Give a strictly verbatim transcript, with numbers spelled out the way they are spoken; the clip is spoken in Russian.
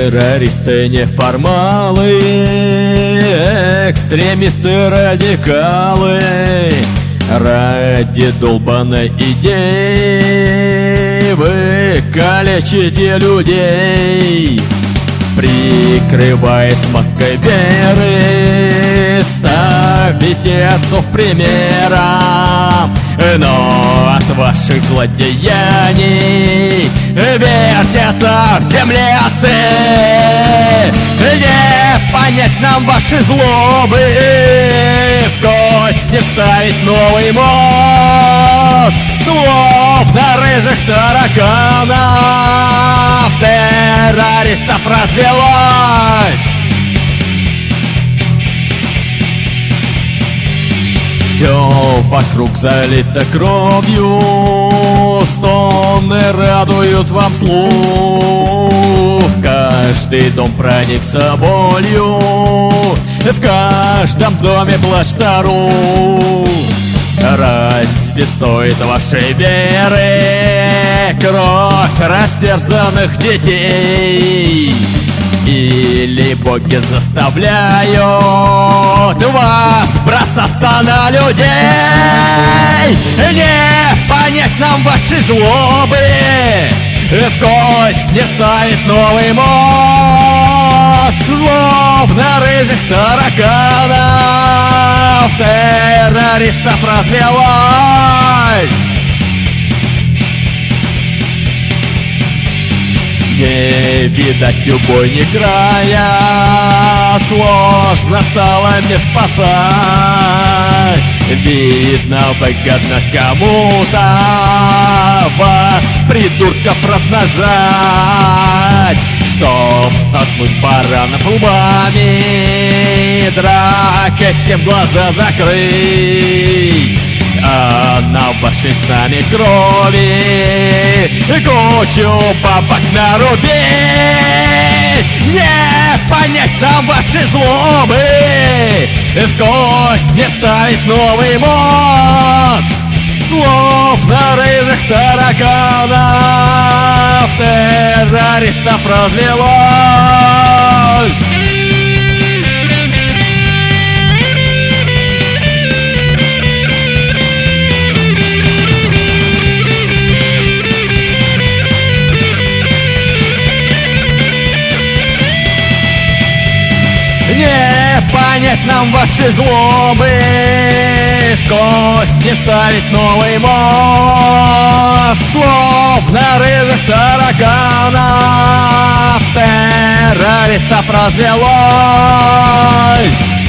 Террористы неформалы, экстремисты радикалы, ради долбаной идеи вы калечите людей. Прикрываясь маской веры, ставите отцов примером, но от ваших злодеяний вертятся в земле отцы. Не понять нам ваши злобы, в кость не вставить новый мозг, словно рыжих тараканов террористов развелось. Все вокруг залито кровью, стоны радуют вам слух. Каждый дом проникся болью, в каждом доме плач старух. Разве стоит вашей веры кровь растерзанных детей? Или боги заставляют вас бросаться на людей? Не понять нам ваши злобы, в кость не вставит новый мозг, словно рыжих тараканов террористов развелось. Не видать убойни края, сложно стало мир спасать. Видно, выгодно кому-то вас, придурков, размножать, чтоб столкнуть баранов лбами, дракой всем глаза закрыть. А на вашей с нами крови кучу бабок нарубить. Не понять нам ваши злобы, в кость не вставить новый мозг, словно рыжих тараканов террористов развелось. Не понять нам ваши злобы, в кость не вставить новый мозг, словно рыжих тараканов террористов развелось.